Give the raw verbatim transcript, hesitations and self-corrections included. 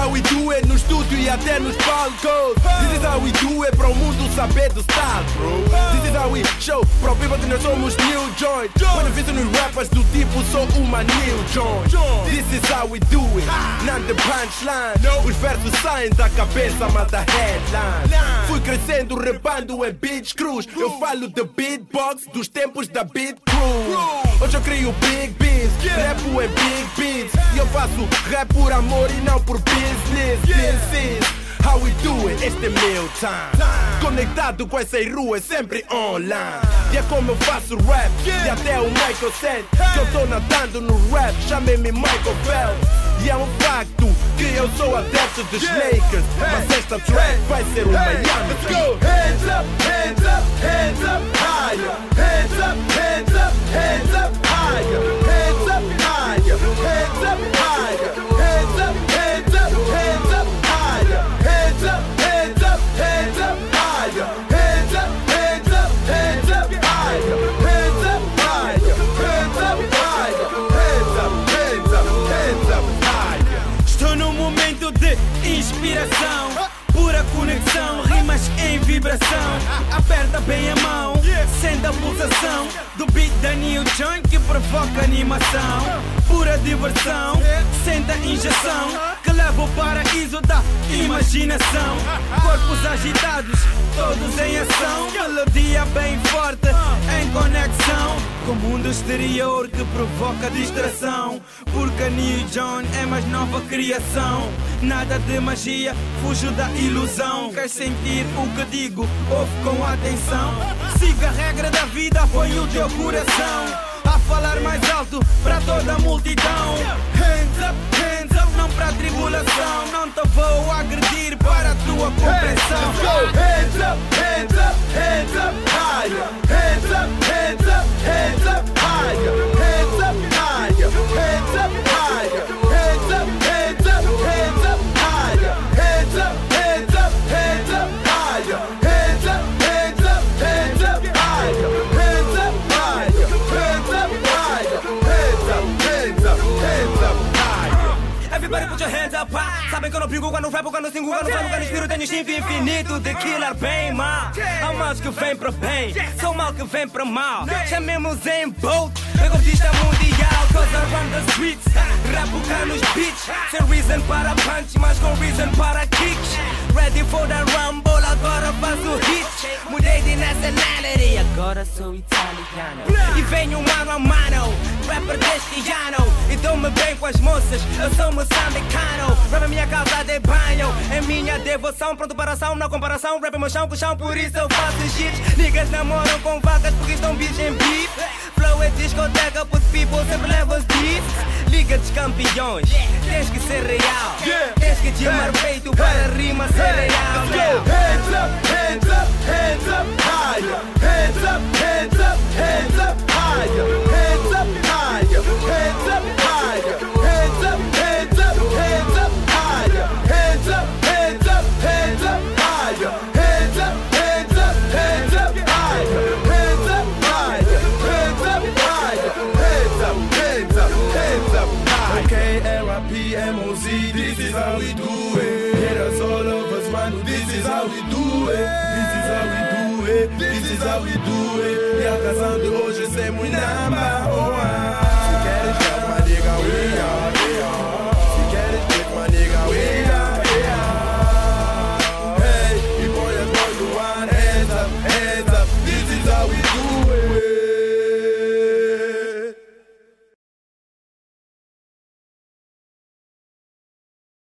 how we do it no estúdio e até nos palcos. This is how we do it para o mundo saber do style, bro. This is how we show pro people que nós somos new joint. Quando visto nos rappers do tipo sou uma new joint. This is how we do it, not the punchline. Os versos saem da cabeça, mas da headline. Fui crescendo, repando em beats cruz. Eu falo de beatbox dos tempos da beat crew. Hoje eu crio big beats, rapo em big beats. E eu faço rap por amor e não por business. This is how we do it, este é meu time. Conectado com essas ruas, sempre online. E é como eu faço rap, e até o Michael Sent. Que eu tô nadando no rap, chamem-me Michael Phelps. E é um facto que eu sou adepto dos Lakers. Mas esta track vai ser o Miami. Let's go! Hands up, hands up, hands up higher. Hands up, hands up, hands up higher. Hands up higher, hands up higher. Hands up, hands up, hands up higher. Hands up, hands up, hands up higher. Hands up, hands up, hands up higher. Hands up higher, hands up higher. Hands up, hands up, hands up higher. Estou num momento de inspiração, pura conexão, rimas em vibração. Aperta bem a mão, sente a pulsação do beat da New Joint que provoca animação. Pura diversão, sente a injeção que leva o paraíso da imaginação. Corpos agitados, todos em ação. Melodia bem forte, em conexão com o mundo exterior que provoca distração. Porque a New Joint é mais nova criação. Nada de magia, fujo da ilusão. Quer sentir o que digo? Ouve com atenção. Siga a regra da vida, põe o teu coração a falar mais alto para toda a multidão. Hands up, hands up, não para tribulação. Não te vou agredir para a tua compreensão. Hands up, hands up, hands up higher. Hands up, hands up, hands up higher. Hands up higher, hands up higher. Hands up, hands up, hands up higher. Hands up, hands up, hands up higher. Hands up, hands up, hands up higher. Hands up higher, hands up higher. Hands up, hands up, hands up higher. Everybody put your hands up high. Sabem que eu não brigo quando rapo, quando singo, quando falo, quando inspiro. Tenho instinto infinito de killer bem mal. Há mal que vem para bem, sou mal que vem para mal. Chamemos em Bolt, recordista mundial. Cause I run the streets, rapo cá nos beats. Sem reason para punch, mas com reason para kicks. Ready for the rumble, agora faço hits. Mudei de nationality, agora sou italiano. E venho mano a mano, rapper deste ano. E dou-me bem com as moças, eu sou moçambicano. Rap é minha casa de banho, é minha devoção. Pronto para ação, na comparação. Rap é meu chão com chão, por isso eu faço hits. Niggas namoram com vacas porque estão bis em beef. Flow é discoteca, put people sempre levam os beefs. Liga dos campeões, tens que ser real. Tens que te amar peito para a rima ser real. Hands up, hands up, hands up higher. Hands up, hands up, hands up higher. Hands up higher, hands up higher. Hands up, hands up, hands up higher. Hands up, hands up, hands up higher. Hands up, hands up, hands up higher. Hands up higher, hands up higher. Hands up, hands up, hands up higher. Okay, R I P M O Z, this is how we do it. Hit us all of us, man, this is how we do it. This is how we do it, this is how we do it. E a razão de hoje é ser muito number one.